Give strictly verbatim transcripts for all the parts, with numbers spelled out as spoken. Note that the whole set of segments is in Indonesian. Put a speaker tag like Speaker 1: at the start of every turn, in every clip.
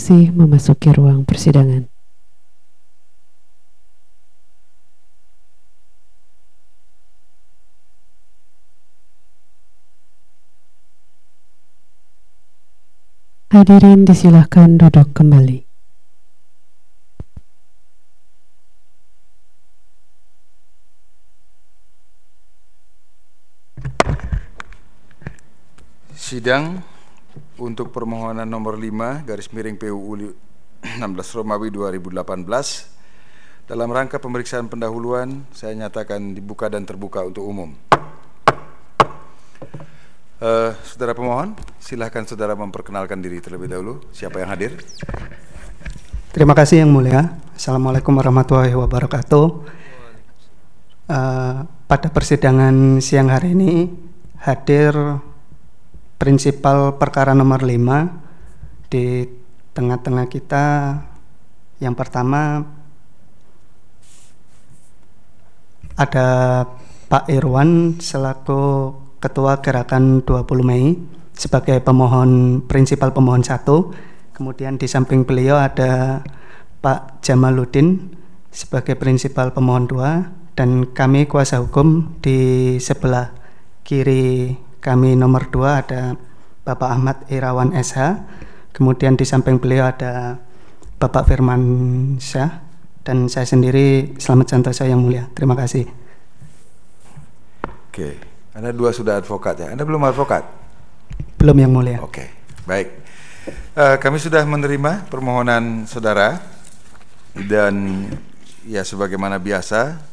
Speaker 1: saksi memasuki ruang persidangan. Hadirin disilahkan duduk kembali.
Speaker 2: Sidang untuk permohonan nomor lima garis miring P U U enam belas Romawi dua ribu delapan belas dalam rangka pemeriksaan pendahuluan saya nyatakan dibuka dan terbuka untuk umum. Uh, saudara pemohon, silahkan saudara memperkenalkan diri terlebih dahulu. Siapa yang hadir?
Speaker 3: Terima kasih Yang Mulia. Assalamualaikum warahmatullahi wabarakatuh. Uh, pada persidangan siang hari ini hadir prinsipal perkara nomor lima. Di tengah-tengah kita yang pertama ada Pak Irwan selaku Ketua Gerakan dua puluh Mei sebagai pemohon prinsipal pemohon satu. Kemudian di samping beliau ada Pak Jamaluddin sebagai prinsipal pemohon dua, dan kami kuasa hukum di sebelah kiri kami nomor dua ada Bapak Ahmad Irawan S H, kemudian di samping beliau ada Bapak Firman Syah, dan saya sendiri Slamet Santoso Yang Mulia. Terima kasih.
Speaker 2: Oke, Anda dua sudah advokat ya? Anda belum advokat?
Speaker 3: Belum Yang Mulia.
Speaker 2: Oke, baik. Uh, kami sudah menerima permohonan saudara dan ya sebagaimana biasa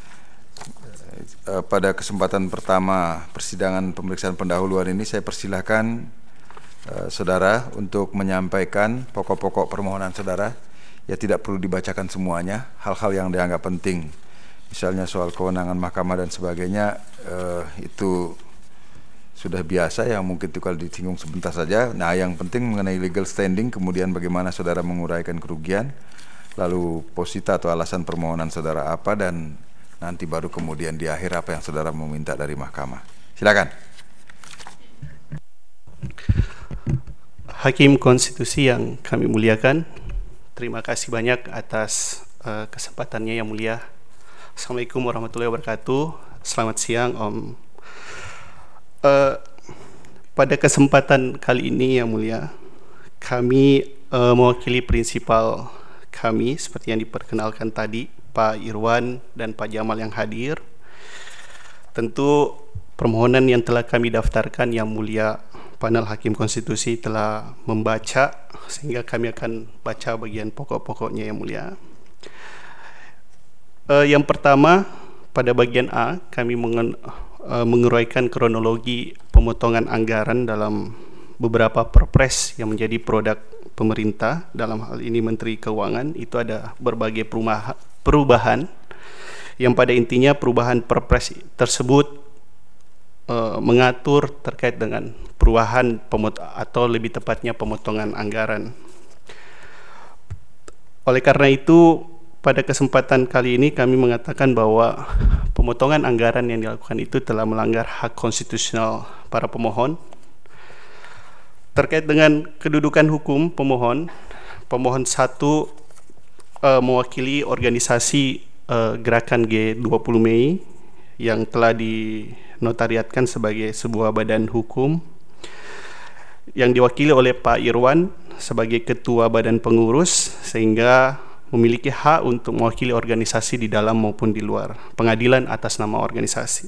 Speaker 2: pada kesempatan pertama persidangan pemeriksaan pendahuluan ini saya persilahkan uh, saudara untuk menyampaikan pokok-pokok permohonan saudara. Ya tidak perlu dibacakan semuanya, hal-hal yang dianggap penting misalnya soal kewenangan mahkamah dan sebagainya, uh, itu sudah biasa yang mungkin itu kalau disinggung sebentar saja. Nah yang penting mengenai legal standing, kemudian bagaimana saudara menguraikan kerugian, lalu posita atau alasan permohonan saudara apa, dan nanti baru kemudian di akhir apa yang saudara meminta dari mahkamah. Silakan.
Speaker 4: Hakim Konstitusi yang kami muliakan, terima kasih banyak atas uh, kesempatannya Yang Mulia. Assalamualaikum warahmatullahi wabarakatuh. Selamat siang Om. Uh, pada kesempatan kali ini Yang Mulia, kami uh, mewakili prinsipal kami seperti yang diperkenalkan tadi, Pak Irwan dan Pak Jamal yang hadir. Tentu permohonan yang telah kami daftarkan Yang Mulia panel Hakim Konstitusi telah membaca, sehingga kami akan baca bagian pokok-pokoknya Yang Mulia. Uh, yang pertama, pada bagian A kami mengen, uh, menguraikan kronologi pemotongan anggaran dalam beberapa perpres yang menjadi produk pemerintah, dalam hal ini Menteri Keuangan. Itu ada berbagai perubahan perubahan yang pada intinya perubahan perpres tersebut e, mengatur terkait dengan perubahan pemot atau lebih tepatnya pemotongan anggaran. Oleh karena itu pada kesempatan kali ini kami mengatakan bahwa pemotongan anggaran yang dilakukan itu telah melanggar hak konstitusional para pemohon. Terkait dengan kedudukan hukum pemohon, pemohon satu Uh, mewakili organisasi uh, Gerakan G dua puluh Mei yang telah dinotariatkan sebagai sebuah badan hukum, yang diwakili oleh Pak Irwan sebagai ketua badan pengurus, sehingga memiliki hak untuk mewakili organisasi di dalam maupun di luar pengadilan atas nama organisasi.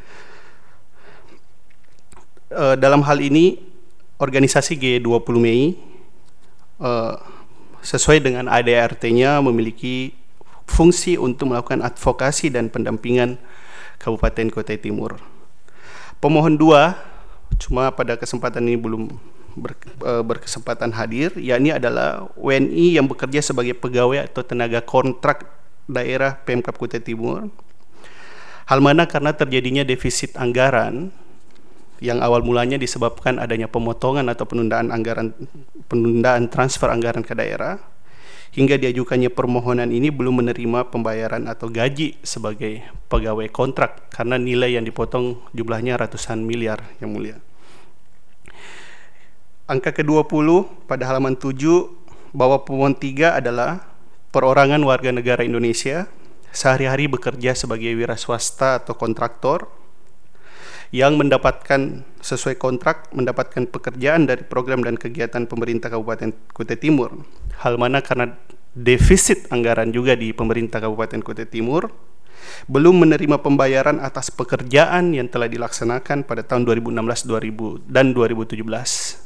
Speaker 4: Uh, dalam hal ini organisasi G dua puluh Mei uh, sesuai dengan A D A R T-nya memiliki fungsi untuk melakukan advokasi dan pendampingan Kabupaten Kutai Timur. Pemohon dua, cuma pada kesempatan ini belum ber, e, berkesempatan hadir, yakni adalah W N I yang bekerja sebagai pegawai atau tenaga kontrak daerah Pemkab Kutai Timur. Hal mana karena terjadinya defisit anggaran yang awal mulanya disebabkan adanya pemotongan atau penundaan anggaran, penundaan transfer anggaran ke daerah, hingga diajukannya permohonan ini belum menerima pembayaran atau gaji sebagai pegawai kontrak karena nilai yang dipotong jumlahnya ratusan miliar Yang Mulia. Angka ke dua puluh pada halaman tujuh bahwa pemohon tiga adalah perorangan warga negara Indonesia sehari-hari bekerja sebagai wira swasta atau kontraktor yang mendapatkan sesuai kontrak mendapatkan pekerjaan dari program dan kegiatan pemerintah Kabupaten Kutai Timur. Hal mana karena defisit anggaran juga di pemerintah Kabupaten Kutai Timur, belum menerima pembayaran atas pekerjaan yang telah dilaksanakan pada tahun dua ribu enam belas dua ribu dan dua ribu tujuh belas.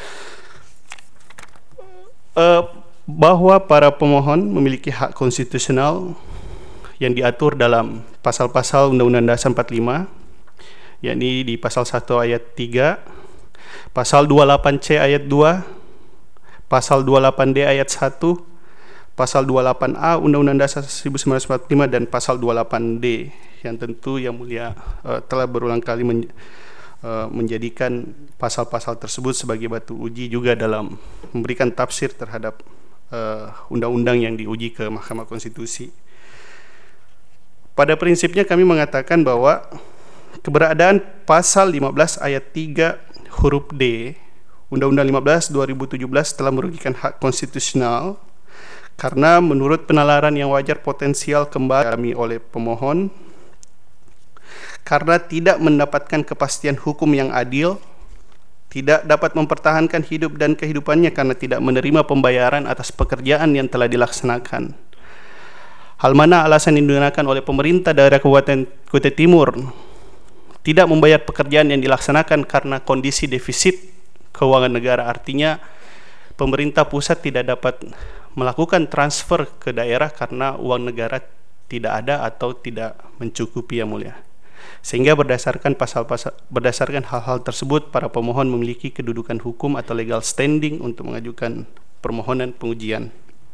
Speaker 4: Uh, bahwa para pemohon memiliki hak konstitusional yang diatur dalam pasal-pasal Undang-Undang Dasar empat puluh lima, yakni di pasal satu ayat tiga, pasal dua puluh delapan C ayat dua, pasal dua puluh delapan D ayat satu, pasal dua puluh delapan A Undang-Undang Dasar seribu sembilan ratus empat puluh lima, dan pasal dua puluh delapan D yang tentu Yang Mulia uh, telah berulang kali men, uh, menjadikan pasal-pasal tersebut sebagai batu uji juga dalam memberikan tafsir terhadap uh, undang-undang yang diuji ke Mahkamah Konstitusi. Pada prinsipnya kami mengatakan bahwa keberadaan pasal lima belas ayat tiga huruf D Undang-Undang lima belas dua ribu tujuh belas telah merugikan hak konstitusional karena menurut penalaran yang wajar potensial kembali oleh pemohon karena tidak mendapatkan kepastian hukum yang adil, tidak dapat mempertahankan hidup dan kehidupannya karena tidak menerima pembayaran atas pekerjaan yang telah dilaksanakan. Hal mana alasan yang digunakan oleh pemerintah daerah Kabupaten Kutai Timur tidak membayar pekerjaan yang dilaksanakan karena kondisi defisit keuangan negara. Artinya pemerintah pusat tidak dapat melakukan transfer ke daerah karena uang negara tidak ada atau tidak mencukupi, Yang Mulia. Sehingga berdasarkan pasal-pasal berdasarkan hal-hal tersebut, para pemohon memiliki kedudukan hukum atau legal standing untuk mengajukan permohonan pengujian.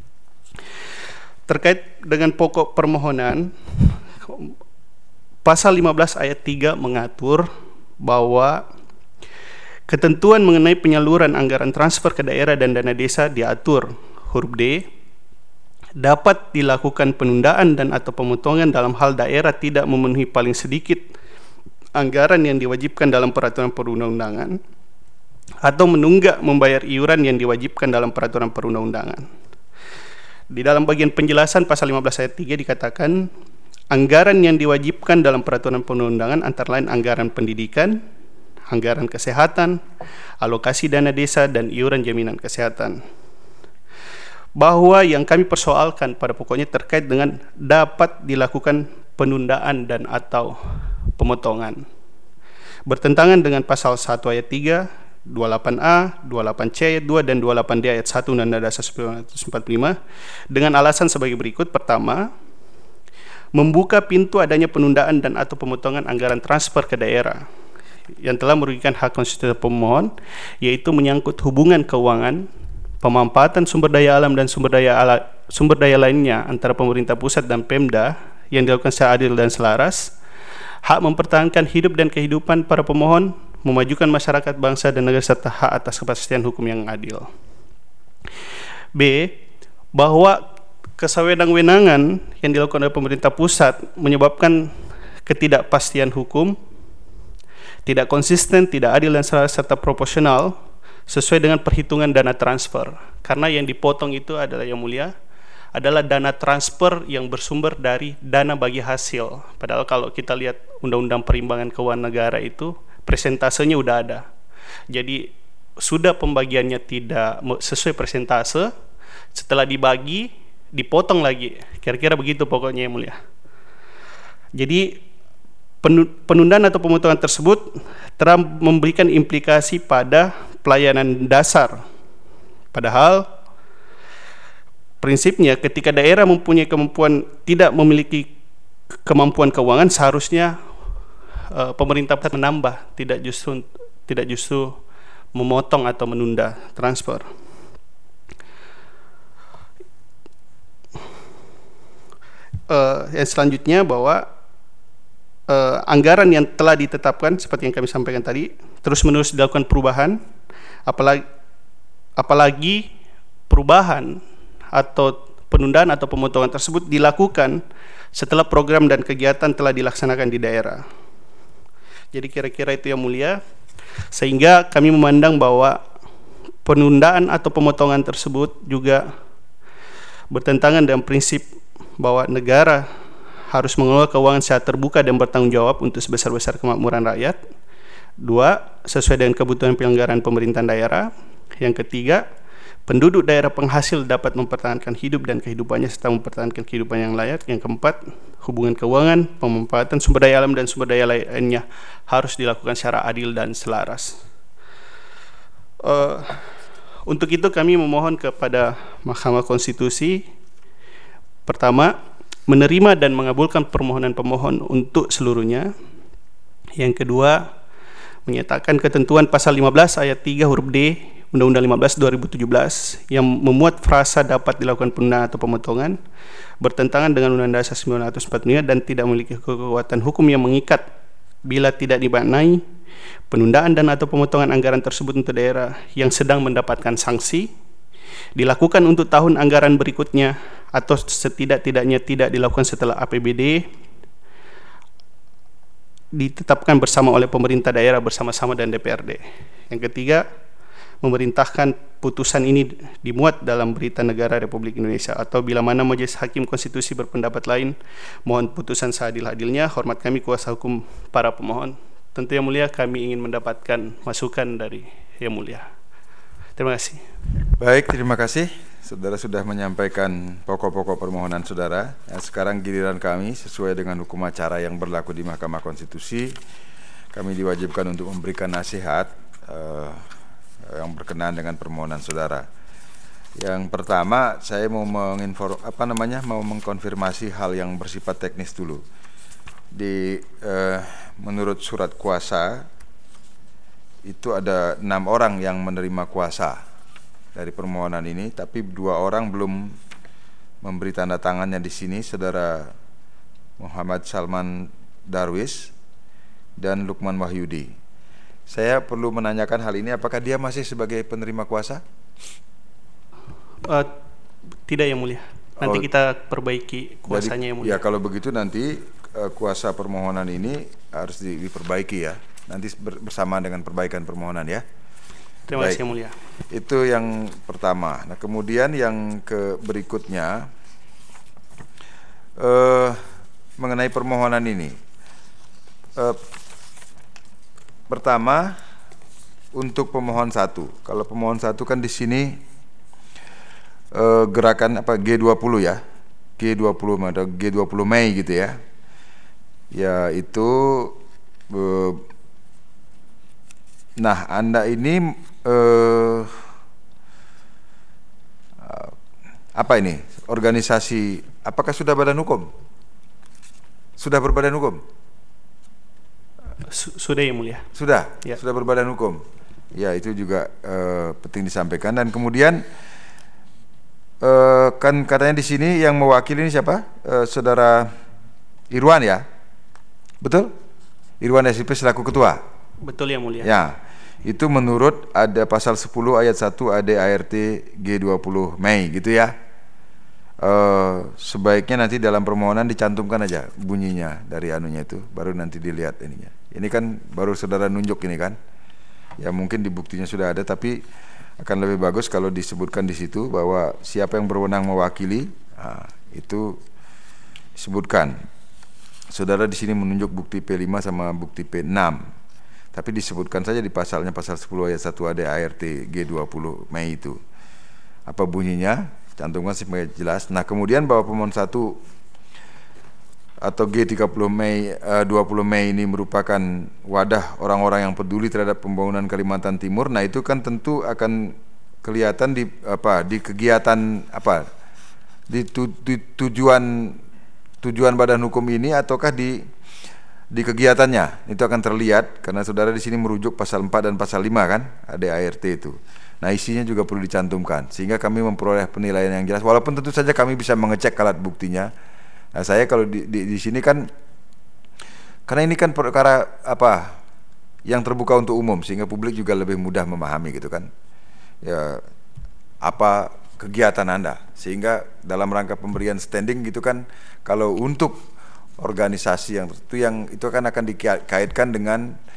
Speaker 4: Terkait dengan pokok permohonan, pasal lima belas ayat tiga mengatur bahwa ketentuan mengenai penyaluran anggaran transfer ke daerah dan dana desa diatur huruf D, dapat dilakukan penundaan dan atau pemotongan dalam hal daerah tidak memenuhi paling sedikit anggaran yang diwajibkan dalam peraturan perundang-undangan atau menunggak membayar iuran yang diwajibkan dalam peraturan perundang-undangan. Di dalam bagian penjelasan pasal lima belas ayat tiga dikatakan anggaran yang diwajibkan dalam peraturan perundang-undangan antara lain anggaran pendidikan, anggaran kesehatan, alokasi dana desa, dan iuran jaminan kesehatan. Bahwa yang kami persoalkan pada pokoknya terkait dengan dapat dilakukan penundaan dan atau pemotongan. Bertentangan dengan pasal satu ayat tiga, dua puluh delapan A, dua puluh delapan C ayat dua, dan dua puluh delapan D ayat satu Undang-Undang Dasar seribu sembilan ratus empat puluh lima dengan alasan sebagai berikut. Pertama, membuka pintu adanya penundaan dan atau pemotongan anggaran transfer ke daerah yang telah merugikan hak konstitusional pemohon, yaitu menyangkut hubungan keuangan, pemanfaatan sumber daya alam dan sumber daya ala, sumber daya lainnya antara pemerintah pusat dan Pemda yang dilakukan secara adil dan selaras, hak mempertahankan hidup dan kehidupan para pemohon, memajukan masyarakat bangsa dan negara, serta hak atas kepastian hukum yang adil. B. Bahwa kesewenang-wenangan yang dilakukan oleh pemerintah pusat menyebabkan ketidakpastian hukum, tidak konsisten, tidak adil dan selaras, serta proporsional sesuai dengan perhitungan dana transfer. Karena yang dipotong itu adalah, Yang Mulia, adalah dana transfer yang bersumber dari dana bagi hasil. Padahal kalau kita lihat Undang-Undang Perimbangan Keuangan Negara itu presentasenya udah ada. Jadi sudah pembagiannya tidak sesuai presentase, setelah dibagi dipotong lagi. Kira-kira begitu pokoknya, Yang Mulia. Jadi penundaan atau pemotongan tersebut telah memberikan implikasi pada pelayanan dasar. Padahal prinsipnya ketika daerah mempunyai kemampuan, tidak memiliki kemampuan keuangan, seharusnya uh, pemerintah menambah, tidak justru tidak justru memotong atau menunda transfer. Uh, yang selanjutnya bahwa uh, anggaran yang telah ditetapkan seperti yang kami sampaikan tadi terus-menerus dilakukan perubahan, apalagi apalagi perubahan atau penundaan atau pemotongan tersebut dilakukan setelah program dan kegiatan telah dilaksanakan di daerah. Jadi kira-kira itu, Yang Mulia, sehingga kami memandang bahwa penundaan atau pemotongan tersebut juga bertentangan dengan prinsip bahwa negara harus mengelola keuangan secara terbuka dan bertanggung jawab untuk sebesar-besar kemakmuran rakyat. Dua, sesuai dengan kebutuhan penyelenggaraan pemerintahan daerah. Yang ketiga, penduduk daerah penghasil dapat mempertahankan hidup dan kehidupannya serta mempertahankan kehidupan yang layak. Yang keempat, hubungan keuangan, pemanfaatan sumber daya alam dan sumber daya lainnya harus dilakukan secara adil dan selaras. Uh, untuk itu kami memohon kepada Mahkamah Konstitusi, pertama, menerima dan mengabulkan permohonan pemohon untuk seluruhnya. Yang kedua, menyatakan ketentuan pasal lima belas ayat tiga huruf D Undang-Undang lima belas dua ribu tujuh belas yang memuat frasa dapat dilakukan penundaan atau pemotongan bertentangan dengan Undang-Undang Dasar seribu sembilan ratus empat puluh lima dan tidak memiliki kekuatan hukum yang mengikat bila tidak dimaknai penundaan dan atau pemotongan anggaran tersebut untuk daerah yang sedang mendapatkan sanksi dilakukan untuk tahun anggaran berikutnya atau setidak-tidaknya tidak dilakukan setelah A P B D ditetapkan bersama oleh pemerintah daerah bersama-sama dan D P R D. Yang ketiga, memerintahkan putusan ini dimuat dalam Berita Negara Republik Indonesia, atau bila mana Majelis Hakim Konstitusi berpendapat lain, mohon putusan seadil-adilnya. Hormat kami kuasa hukum para pemohon. Tentu Yang Mulia, kami ingin mendapatkan masukan dari Yang Mulia. Terima kasih.
Speaker 2: Baik, terima kasih. Saudara sudah menyampaikan pokok-pokok permohonan saudara. Nah, sekarang giliran kami sesuai dengan hukum acara yang berlaku di Mahkamah Konstitusi. Kami diwajibkan untuk memberikan nasihat uh, yang berkenaan dengan permohonan saudara. Yang pertama, saya mau menginform apa namanya, mau mengkonfirmasi hal yang bersifat teknis dulu. Di uh, menurut surat kuasa itu ada enam orang yang menerima kuasa dari permohonan ini, tapi dua orang belum memberi tanda tangannya di sini, saudara Muhammad Salman Darwis dan Lukman Wahyudi. Saya perlu menanyakan hal ini, apakah dia masih sebagai penerima kuasa?
Speaker 4: Uh, tidak, Yang Mulia. Nanti
Speaker 2: oh,
Speaker 4: kita perbaiki kuasanya, Yang Mulia.
Speaker 2: Ya, kalau begitu nanti uh, kuasa permohonan ini harus di, diperbaiki ya. Nanti bersama dengan perbaikan permohonan ya.
Speaker 4: Terima
Speaker 2: Baik.
Speaker 4: kasih, Yang Mulia.
Speaker 2: Itu yang pertama. Nah, kemudian yang ke berikutnya eh, mengenai permohonan ini. Eh, pertama, untuk pemohon satu. Kalau pemohon satu kan di sini eh, gerakan apa G dua puluh ya, G dua puluh atau G dua puluh Mei gitu ya. Ya itu. Eh, nah, Anda ini Uh, apa ini organisasi, apakah sudah badan hukum, sudah berbadan hukum?
Speaker 4: Sudah, Yang Mulia.
Speaker 2: Sudah,
Speaker 4: ya.
Speaker 2: Sudah berbadan hukum. Ya, itu juga uh, penting disampaikan. Dan kemudian uh, kan katanya di sini yang mewakili ini siapa? Uh, Saudara Irwan ya, betul? Irwan S I P selaku ketua.
Speaker 4: Betul, Yang Mulia.
Speaker 2: Ya. Itu menurut ada pasal sepuluh ayat satu A D A R T G dua puluh Mei gitu ya. E, sebaiknya nanti dalam permohonan dicantumkan aja bunyinya dari anunya itu, baru nanti dilihat ininya. Ini kan baru saudara nunjuk ini kan. Ya mungkin di buktinya sudah ada, tapi akan lebih bagus kalau disebutkan di situ bahwa siapa yang berwenang mewakili, nah, itu disebutkan. Saudara di sini menunjuk bukti P lima sama bukti P enam. Tapi disebutkan saja di pasalnya, pasal sepuluh ayat satu A D A R T G dua puluh Mei itu. Apa bunyinya? Cantumkan supaya jelas. Nah, kemudian bahwa pemohon satu atau G tiga puluh Mei uh, dua puluh Mei ini merupakan wadah orang-orang yang peduli terhadap pembangunan Kalimantan Timur. Nah, itu kan tentu akan kelihatan di apa? Di kegiatan apa? Di, tu, di tujuan tujuan badan hukum ini ataukah di di kegiatannya. Itu akan terlihat karena saudara di sini merujuk pasal empat dan pasal lima kan, A D A R T itu. Nah, isinya juga perlu dicantumkan sehingga kami memperoleh penilaian yang jelas, walaupun tentu saja kami bisa mengecek alat buktinya. Nah, saya kalau di, di, di sini kan karena ini kan perkara apa yang terbuka untuk umum sehingga publik juga lebih mudah memahami gitu kan. Ya, apa kegiatan Anda, sehingga dalam rangka pemberian standing gitu kan, kalau untuk organisasi yang itu yang itu kan akan dikaitkan dengan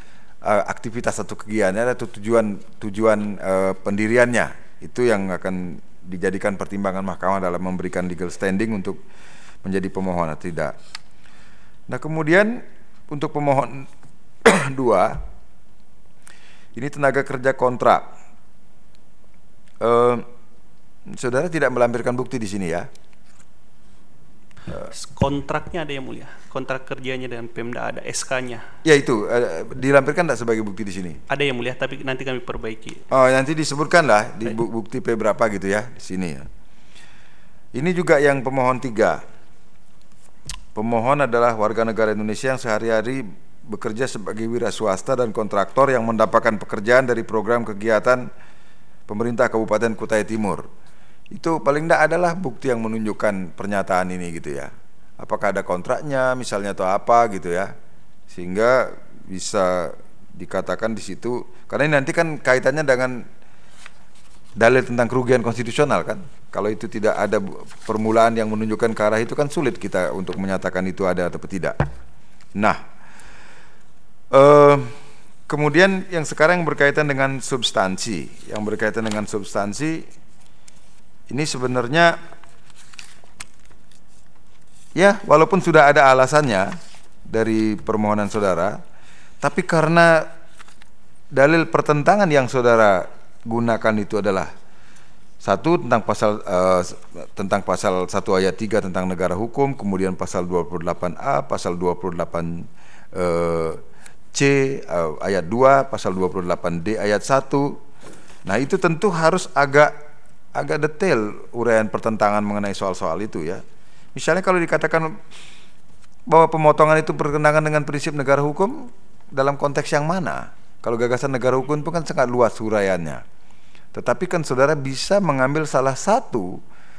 Speaker 2: uh, aktivitas atau kegiatannya atau tujuan tujuan uh, pendiriannya, itu yang akan dijadikan pertimbangan mahkamah dalam memberikan legal standing untuk menjadi pemohon atau tidak. Nah, kemudian untuk pemohon dua, ini tenaga kerja kontrak. Uh, saudara tidak melampirkan bukti di sini ya?
Speaker 4: Kontraknya ada yang mulia, kontrak kerjanya dengan Pemda ada, S K-nya.
Speaker 2: Ya itu uh, dilampirkan tidak sebagai bukti di sini?
Speaker 4: Ada yang mulia, tapi nanti kami perbaiki.
Speaker 2: Oh, nanti disebutkan lah di bukti P berapa gitu ya di sini. Ya. Ini juga yang pemohon tiga. Pemohon adalah warga negara Indonesia yang sehari-hari bekerja sebagai wira swasta dan kontraktor yang mendapatkan pekerjaan dari program kegiatan pemerintah Kabupaten Kutai Timur. Itu paling tidak adalah bukti yang menunjukkan pernyataan ini gitu ya. Apakah ada kontraknya misalnya atau apa gitu ya, sehingga bisa dikatakan di situ. Karena ini nanti kan kaitannya dengan dalil tentang kerugian konstitusional kan. Kalau itu tidak ada permulaan yang menunjukkan ke arah itu kan sulit kita untuk menyatakan itu ada atau tidak. Nah, eh, kemudian yang sekarang berkaitan dengan substansi, yang berkaitan dengan substansi. Ini sebenarnya ya walaupun sudah ada alasannya dari permohonan saudara, tapi karena dalil pertentangan yang saudara gunakan itu adalah satu tentang pasal uh, tentang pasal satu ayat tiga tentang negara hukum, kemudian pasal dua puluh delapan A, pasal dua puluh delapan uh, C uh, ayat dua, pasal dua puluh delapan D ayat satu. Nah, itu tentu harus agak agak detail uraian pertentangan mengenai soal-soal itu ya. Misalnya kalau dikatakan bahwa pemotongan itu bertentangan dengan prinsip negara hukum, dalam konteks yang mana? Kalau gagasan negara hukum itu kan sangat luas uraiannya. Tetapi kan saudara bisa mengambil salah satu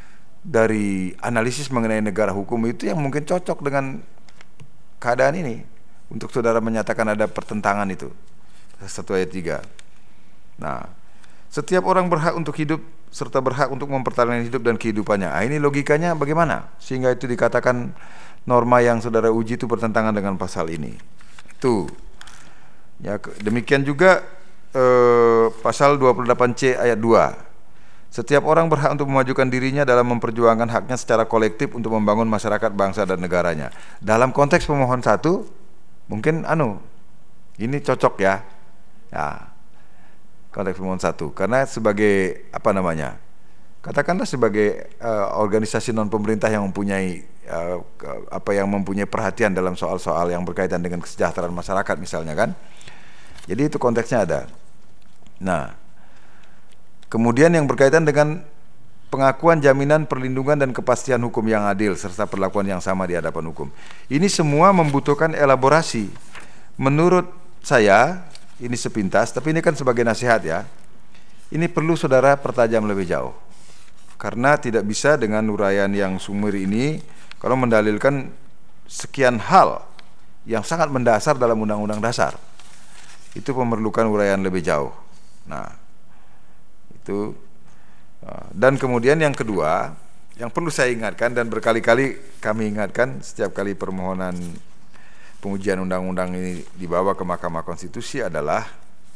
Speaker 2: dari analisis mengenai negara hukum itu yang mungkin cocok dengan keadaan ini untuk saudara menyatakan ada pertentangan itu. Satu ayat tiga. Nah, setiap orang berhak untuk hidup serta berhak untuk mempertahankan hidup dan kehidupannya. Nah, ini logikanya bagaimana? Sehingga itu dikatakan norma yang saudara uji itu bertentangan dengan pasal ini. Tuh. Ya, demikian juga eh, pasal dua puluh delapan C ayat dua. Setiap orang berhak untuk memajukan dirinya dalam memperjuangkan haknya secara kolektif untuk membangun masyarakat, bangsa dan negaranya. Dalam konteks pemohon satu, mungkin anu, ini cocok ya. Ya. Konteks pemohon satu, karena sebagai apa namanya, katakanlah sebagai uh, organisasi non pemerintah yang mempunyai uh, apa yang mempunyai perhatian dalam soal-soal yang berkaitan dengan kesejahteraan masyarakat misalnya kan, jadi itu konteksnya ada. Nah, kemudian yang berkaitan dengan pengakuan jaminan perlindungan dan kepastian hukum yang adil serta perlakuan yang sama di hadapan hukum, ini semua membutuhkan elaborasi. Menurut saya ini sepintas, tapi ini kan sebagai nasihat ya. Ini perlu saudara pertajam lebih jauh. Karena tidak bisa dengan uraian yang sumir ini kalau mendalilkan sekian hal yang sangat mendasar dalam undang-undang dasar. Itu memerlukan uraian lebih jauh. Nah, itu dan kemudian yang kedua, yang perlu saya ingatkan dan berkali-kali kami ingatkan setiap kali permohonan pengujian undang-undang ini dibawa ke Mahkamah Konstitusi adalah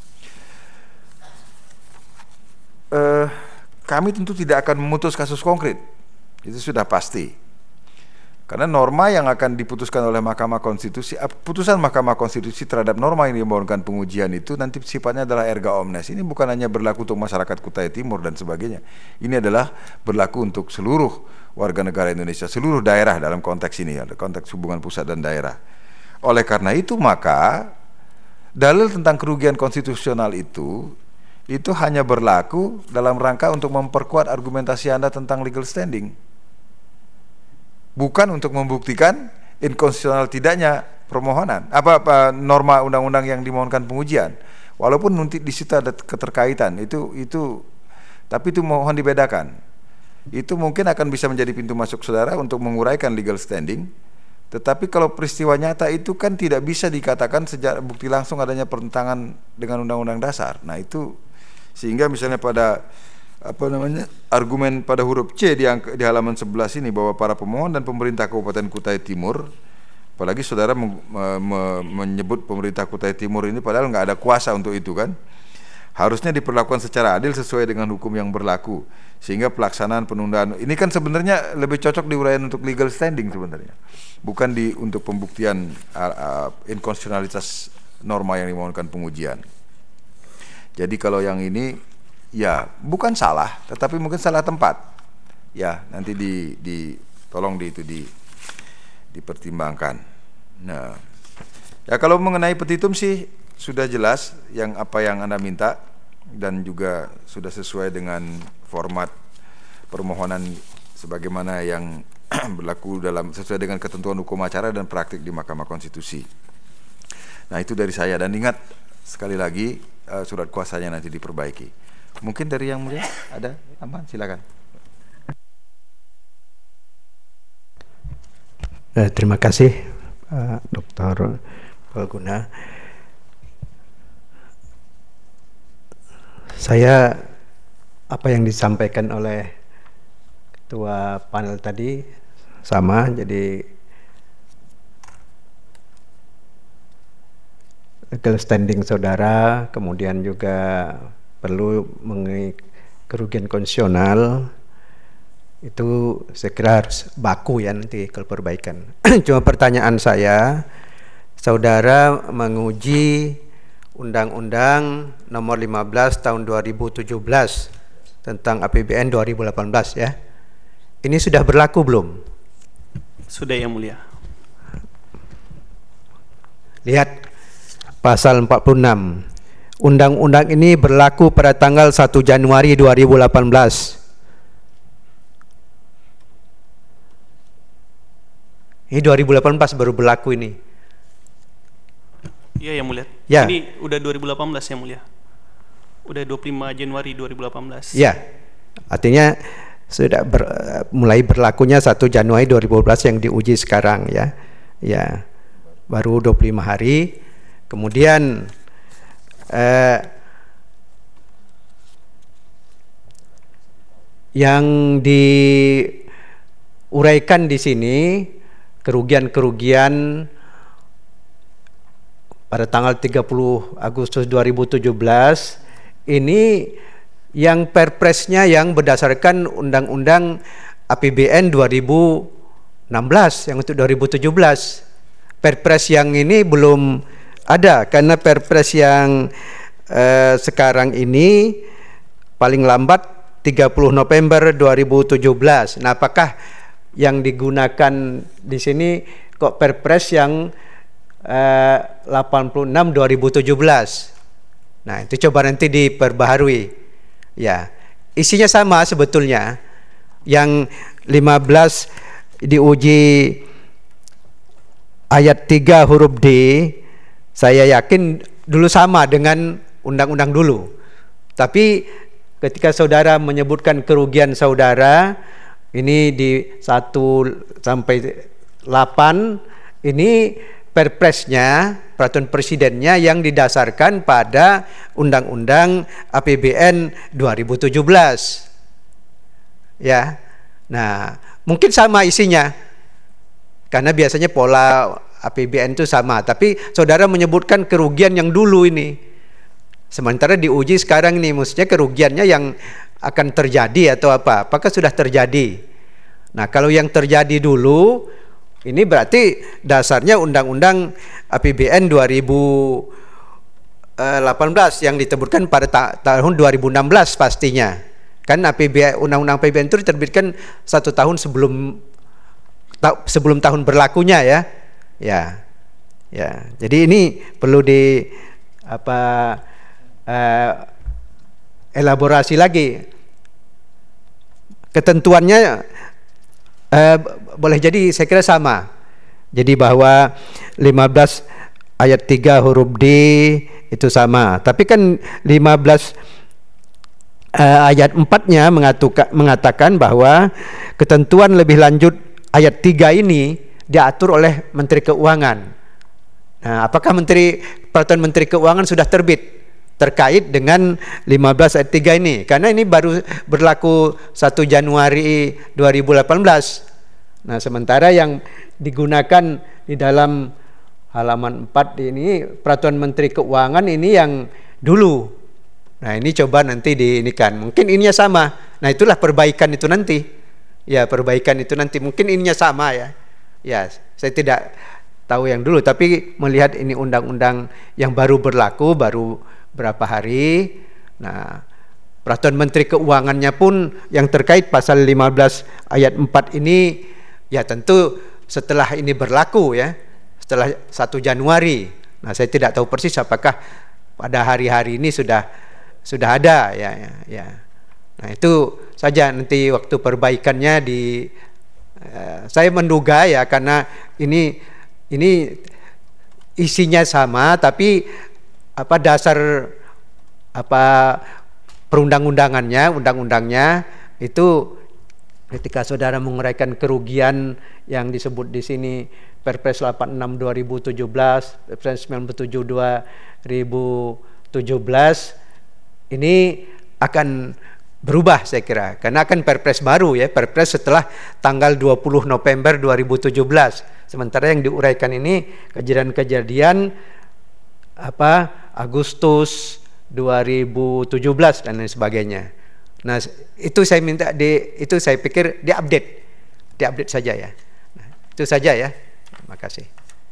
Speaker 2: eh, kami tentu tidak akan memutus kasus konkret, itu sudah pasti. Karena norma yang akan diputuskan oleh Mahkamah Konstitusi, putusan Mahkamah Konstitusi terhadap norma yang dimaukan pengujian itu nanti sifatnya adalah erga omnes. Ini bukan hanya berlaku untuk masyarakat Kutai Timur dan sebagainya. Ini adalah berlaku untuk seluruh warga negara Indonesia, seluruh daerah dalam konteks ini, konteks hubungan pusat dan daerah. Oleh karena itu maka dalil tentang kerugian konstitusional itu itu hanya berlaku dalam rangka untuk memperkuat argumentasi Anda tentang legal standing, bukan untuk membuktikan inkonstitusional tidaknya permohonan apa, apa norma undang-undang yang dimohonkan pengujian. Walaupun nanti di situ ada keterkaitan itu itu tapi itu mohon dibedakan. Itu mungkin akan bisa menjadi pintu masuk saudara untuk menguraikan legal standing. Tetapi kalau peristiwa nyata itu kan tidak bisa dikatakan sejak bukti langsung adanya pertentangan dengan undang-undang dasar. Nah itu sehingga misalnya pada apa namanya argumen pada huruf C di, di halaman sebelas ini bahwa para pemohon dan pemerintah Kabupaten Kutai Timur Apalagi saudara me, me, menyebut pemerintah Kutai Timur ini padahal nggak ada kuasa untuk itu kan. Harusnya diperlakukan secara adil sesuai dengan hukum yang berlaku, sehingga pelaksanaan penundaan ini kan sebenarnya lebih cocok diuraikan untuk legal standing sebenarnya, bukan di untuk pembuktian uh, uh, inkonstitusionalitas norma yang dimohonkan pengujian. Jadi kalau yang ini ya bukan salah, tetapi mungkin salah tempat. Ya nanti di, di tolong di itu di dipertimbangkan. Nah, ya kalau mengenai petitum sih sudah jelas yang apa yang Anda minta dan juga sudah sesuai dengan format permohonan sebagaimana yang berlaku dalam sesuai dengan ketentuan hukum acara dan praktik di Mahkamah Konstitusi. Nah, itu dari saya, dan ingat sekali lagi uh, surat kuasanya nanti diperbaiki. Mungkin dari Yang Mulia ada tambahan, silakan.
Speaker 5: Eh, terima kasih Pak Doktor Palguna. Saya apa yang disampaikan oleh ketua panel tadi sama, jadi legal standing saudara, kemudian juga perlu mengenai kerugian konstitusional, itu saya kira harus baku ya nanti kalau perbaikan. Cuma pertanyaan saya, saudara menguji Undang-Undang Nomor lima belas Tahun dua ribu tujuh belas tentang A P B N dua ribu delapan belas ya. Ini sudah berlaku belum?
Speaker 4: Sudah, Yang Mulia.
Speaker 5: Lihat pasal empat puluh enam. Undang-undang ini berlaku pada tanggal satu Januari dua ribu delapan belas. Ini dua ribu delapan belas baru berlaku ini.
Speaker 4: Iya, Yang Mulia.
Speaker 5: Ya.
Speaker 4: Ini udah dua ribu delapan belas, Yang Mulia. Udah dua puluh lima Januari dua ribu delapan belas.
Speaker 5: Ya. Artinya sudah ber, mulai berlakunya satu Januari dua ribu dua belas yang diuji sekarang ya. Ya. Baru dua puluh lima hari. Kemudian eh, yang diuraikan di sini kerugian-kerugian pada tanggal tiga puluh Agustus dua ribu tujuh belas ini yang perpresnya yang berdasarkan Undang-Undang A P B N dua ribu enam belas yang untuk dua ribu tujuh belas. Perpres yang ini belum ada karena perpres yang eh, sekarang ini paling lambat tiga puluh November dua ribu tujuh belas. Nah, apakah yang digunakan di sini kok perpres yang eh, delapan puluh enam dua ribu tujuh belas? Nah, itu coba nanti diperbaharui. Ya, isinya sama sebetulnya. Yang lima belas diuji ayat tiga huruf D, saya yakin dulu sama dengan undang-undang dulu. Tapi ketika saudara menyebutkan kerugian saudara ini di satu sampai delapan, ini perpresnya, peraturan presidennya yang didasarkan pada Undang-Undang A P B N dua ribu tujuh belas. Ya. Nah, mungkin sama isinya. Karena biasanya pola A P B N itu sama, tapi saudara menyebutkan kerugian yang dulu ini. Sementara diuji sekarang ini, maksudnya kerugiannya yang akan terjadi atau apa? Apakah sudah terjadi? Nah, kalau yang terjadi dulu, ini berarti dasarnya Undang-Undang A P B N dua ribu delapan belas yang diterbitkan pada ta tahun dua ribu enam belas pastinya. Kan A P B N, Undang-Undang A P B N itu diterbitkan satu tahun sebelum ta sebelum tahun berlakunya ya. Ya. Ya. Jadi ini perlu di apa eh, elaborasi lagi. Ketentuannya eh, boleh jadi saya kira sama. Jadi bahwa lima belas ayat tiga huruf D itu sama. Tapi kan lima belas eh, ayat empat-nya mengatakan bahwa ketentuan lebih lanjut ayat tiga ini diatur oleh Menteri Keuangan. Nah, apakah Menteri Peraturan Menteri Keuangan sudah terbit terkait dengan lima belas ayat tiga ini? Karena ini baru berlaku satu Januari dua ribu delapan belas. Nah, sementara yang digunakan di dalam halaman empat ini peraturan Menteri Keuangan ini yang dulu. Nah ini coba nanti diinikan, mungkin ininya sama. Nah itulah perbaikan itu nanti. Ya perbaikan itu nanti mungkin ininya sama ya. Ya saya tidak tahu yang dulu, tapi melihat ini undang-undang yang baru berlaku baru berapa hari. Nah peraturan Menteri Keuangannya pun yang terkait pasal lima belas ayat empat ini ya tentu setelah ini berlaku ya, setelah satu Januari. Nah saya tidak tahu persis apakah pada hari-hari ini sudah sudah ada ya, ya, ya. Nah itu saja nanti waktu perbaikannya di eh, saya menduga ya, karena ini ini isinya sama tapi apa dasar apa perundang-undangannya, undang-undangnya itu ketika saudara menguraikan kerugian yang disebut di sini Perpres delapan puluh enam dua ribu tujuh belas, Perpres sembilan puluh tujuh dua ribu tujuh belas ini akan berubah saya kira, karena akan Perpres baru ya, Perpres setelah tanggal dua puluh November dua ribu tujuh belas. Sementara yang diuraikan ini kejadian-kejadian apa Agustus dua ribu tujuh belas dan lain sebagainya. Nah, itu saya minta di itu saya pikir diupdate. Diupdate saja ya. Nah, itu saja ya. Terima kasih.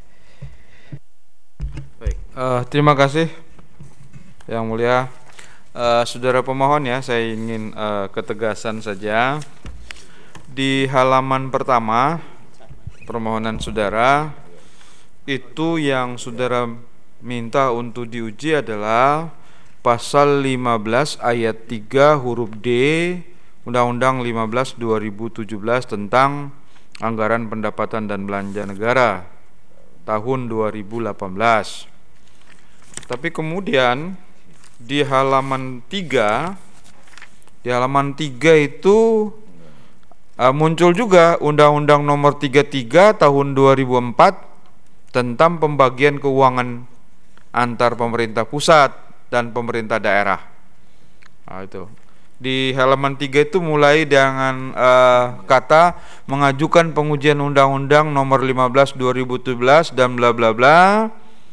Speaker 6: Baik, uh, terima kasih Yang Mulia. Uh, saudara pemohon ya, saya ingin uh, ketegasan saja. Di halaman pertama permohonan saudara itu yang saudara minta untuk diuji adalah pasal lima belas ayat tiga huruf D Undang-Undang lima belas dua ribu tujuh belas tentang Anggaran Pendapatan dan Belanja Negara tahun dua ribu delapan belas. Tapi kemudian di halaman tiga di halaman tiga itu uh, muncul juga Undang-Undang nomor tiga puluh tiga tahun dua ribu empat tentang pembagian keuangan antar pemerintah pusat dan pemerintah daerah. Nah, itu di halaman tiga itu mulai dengan uh, kata mengajukan pengujian undang-undang nomor lima belas dua ribu tujuh belas dan bla bla bla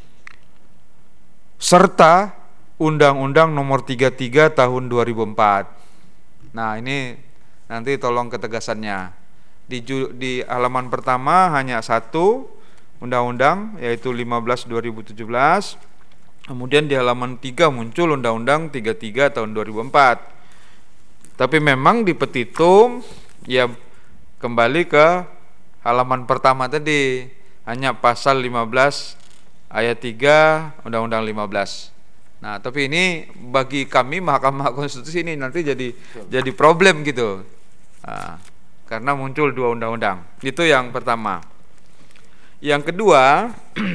Speaker 6: serta undang-undang nomor tiga puluh tiga tahun dua ribu empat. Nah, ini nanti tolong ketegasannya. Di di halaman pertama hanya satu undang-undang yaitu lima belas dua ribu tujuh belas. Kemudian di halaman tiga muncul Undang-Undang tiga puluh tiga tahun dua ribu empat. Tapi memang di petitum ya kembali ke halaman pertama tadi, hanya pasal lima belas ayat tiga Undang-Undang lima belas. Nah, tapi ini bagi kami Mahkamah Konstitusi ini nanti jadi jadi problem gitu. Nah, karena muncul dua undang-undang. Itu yang pertama. Yang kedua,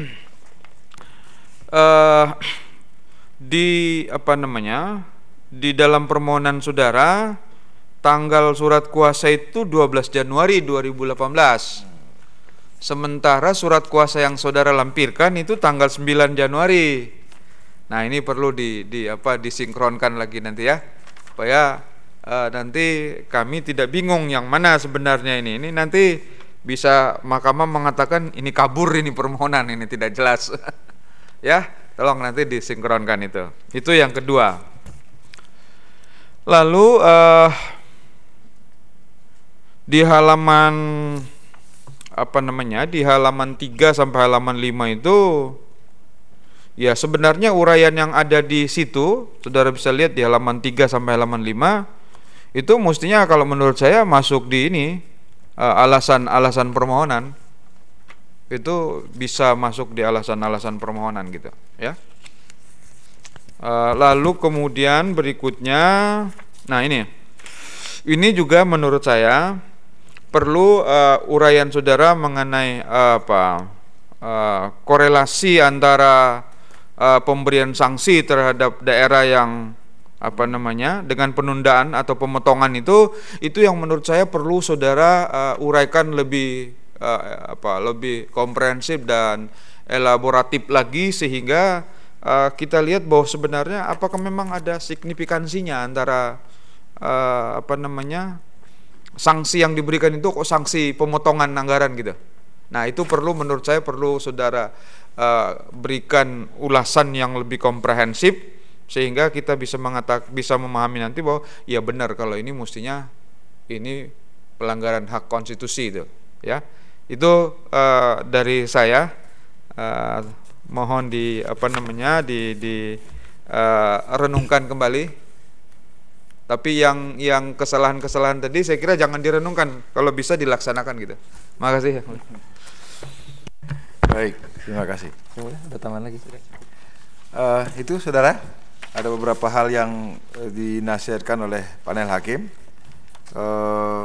Speaker 6: Uh, di apa namanya di dalam permohonan saudara tanggal surat kuasa itu dua belas Januari dua ribu delapan belas, sementara surat kuasa yang saudara lampirkan itu tanggal sembilan Januari. Nah, ini perlu di, di apa disinkronkan lagi nanti ya, supaya uh, nanti kami tidak bingung yang mana sebenarnya ini. Ini nanti bisa mahkamah mengatakan ini kabur, ini permohonan, ini tidak jelas. Ya, tolong nanti disinkronkan itu. Itu yang kedua. Lalu uh, di halaman apa namanya? Di halaman tiga sampai halaman lima itu ya sebenarnya uraian yang ada di situ, saudara bisa lihat di halaman tiga sampai halaman lima itu mestinya kalau menurut saya masuk di ini uh, alasan-alasan permohonan. Itu bisa masuk di alasan-alasan permohonan gitu ya. E, lalu kemudian berikutnya, nah ini ini juga menurut saya perlu uh, uraian saudara mengenai uh, apa uh, korelasi antara uh, pemberian sanksi terhadap daerah yang apa namanya dengan penundaan atau pemotongan itu itu yang menurut saya perlu saudara uh, uraikan lebih Uh, apa lebih komprehensif dan elaboratif lagi sehingga uh, kita lihat bahwa sebenarnya apakah memang ada signifikansinya antara uh, apa namanya sanksi yang diberikan itu kok sanksi pemotongan anggaran gitu Nah, itu perlu, menurut saya perlu saudara uh, berikan ulasan yang lebih komprehensif sehingga kita bisa mengatak, bisa memahami nanti bahwa ya benar kalau ini mestinya ini pelanggaran hak konstitusi itu, ya. Itu uh, dari saya, uh, mohon di apa namanya di di uh, renungkan kembali. Tapi yang yang kesalahan-kesalahan tadi saya kira jangan direnungkan, kalau bisa dilaksanakan gitu. Makasih.
Speaker 2: Baik, terima kasih. Ada tambahan lagi? Uh, itu saudara, ada beberapa hal yang uh, dinasihatkan oleh panel hakim. Uh,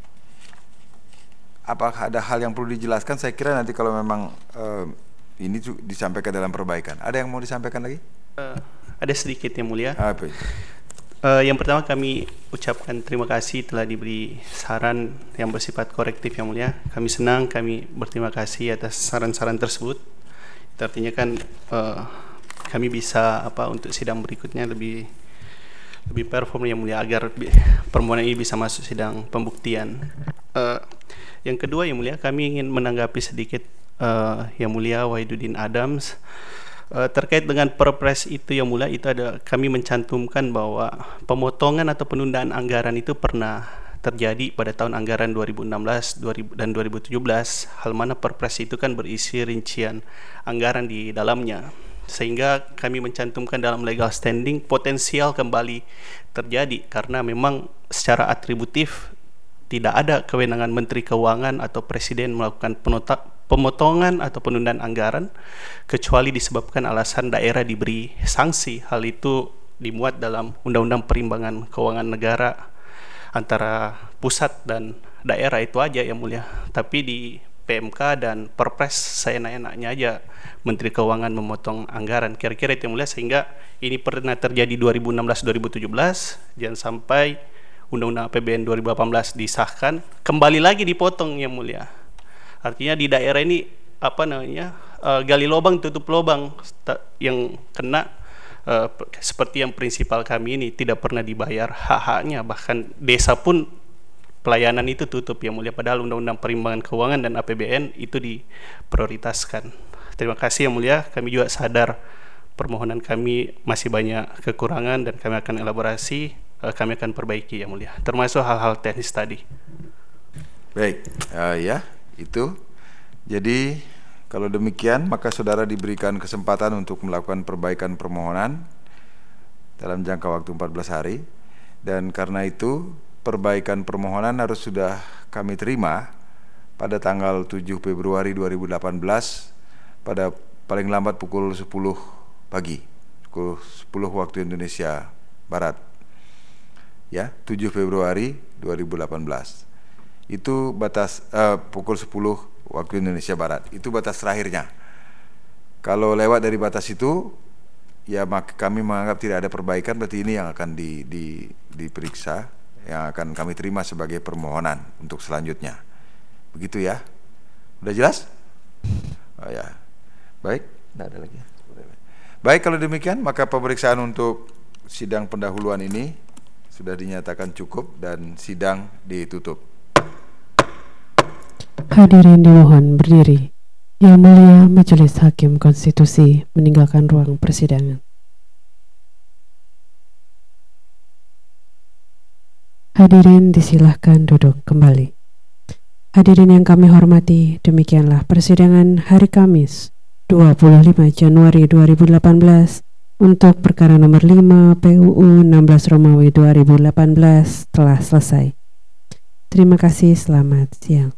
Speaker 2: apakah ada hal yang perlu dijelaskan? Saya kira nanti kalau memang uh, ini disampaikan dalam perbaikan. Ada yang mau disampaikan lagi?
Speaker 4: Uh, ada sedikit yang mulia.
Speaker 2: Apa?
Speaker 4: Uh, yang pertama kami ucapkan terima kasih telah diberi saran yang bersifat korektif yang mulia. Kami senang, kami berterima kasih atas saran-saran tersebut. Itu artinya kan uh, kami bisa apa untuk sidang berikutnya lebih lebih perform yang mulia agar permohonan ini bisa masuk sidang pembuktian. Uh, yang kedua yang mulia, kami ingin menanggapi sedikit uh, yang mulia Wahidudin Adams. Uh, terkait dengan perpres itu yang mulia, itu ada kami mencantumkan bahwa pemotongan atau penundaan anggaran itu pernah terjadi pada tahun anggaran dua ribu enam belas dan dua ribu tujuh belas, hal mana perpres itu kan berisi rincian anggaran di dalamnya, sehingga kami mencantumkan dalam legal standing potensial kembali terjadi karena memang secara atributif tidak ada kewenangan Menteri Keuangan atau Presiden melakukan penota pemotongan atau penundaan anggaran kecuali disebabkan alasan daerah diberi sanksi. Hal itu dimuat dalam Undang-Undang Perimbangan Keuangan Negara antara pusat dan daerah, itu aja yang mulia. Tapi di P M K dan Perpres seenak-enaknya aja Menteri Keuangan memotong anggaran. Kira-kira itu yang mulia, sehingga ini pernah terjadi dua ribu enam belas dua ribu tujuh belas, jangan sampai Undang-Undang A P B N dua ribu delapan belas disahkan kembali lagi dipotong yang mulia. Artinya di daerah ini apa namanya uh, gali lubang tutup lubang yang kena uh, seperti yang prinsipal kami ini tidak pernah dibayar hak-haknya, bahkan desa pun pelayanan itu tutup yang mulia, padahal Undang-Undang Perimbangan Keuangan dan A P B N itu diprioritaskan. Terima kasih yang mulia, kami juga sadar permohonan kami masih banyak kekurangan dan kami akan elaborasi, uh, kami akan perbaiki yang mulia, termasuk hal-hal teknis tadi.
Speaker 2: Baik, uh, ya. Itu jadi kalau demikian maka saudara diberikan kesempatan untuk melakukan perbaikan permohonan dalam jangka waktu empat belas hari, dan karena itu perbaikan permohonan harus sudah kami terima pada tanggal tujuh Februari dua ribu delapan belas pada paling lambat pukul sepuluh pagi, pukul sepuluh waktu Indonesia Barat, ya, tujuh Februari dua ribu delapan belas. Itu batas uh, pukul sepuluh waktu Indonesia Barat, itu batas terakhirnya. Kalau lewat dari batas itu, ya maka kami menganggap tidak ada perbaikan, berarti ini yang akan di, di, diperiksa, yang akan kami terima sebagai permohonan untuk selanjutnya. Begitu ya? Udah jelas? Oh ya, baik, tidak ada lagi. Baik, kalau demikian maka pemeriksaan untuk sidang pendahuluan ini sudah dinyatakan cukup dan sidang ditutup.
Speaker 1: Hadirin dimohon berdiri. Yang mulia Majelis Hakim Konstitusi meninggalkan ruang persidangan. Hadirin disilahkan duduk kembali. Hadirin yang kami hormati, demikianlah persidangan hari Kamis dua puluh lima Januari dua ribu delapan belas untuk perkara nomor lima P U U enam belas Romawi dua ribu delapan belas telah selesai. Terima kasih, selamat siang.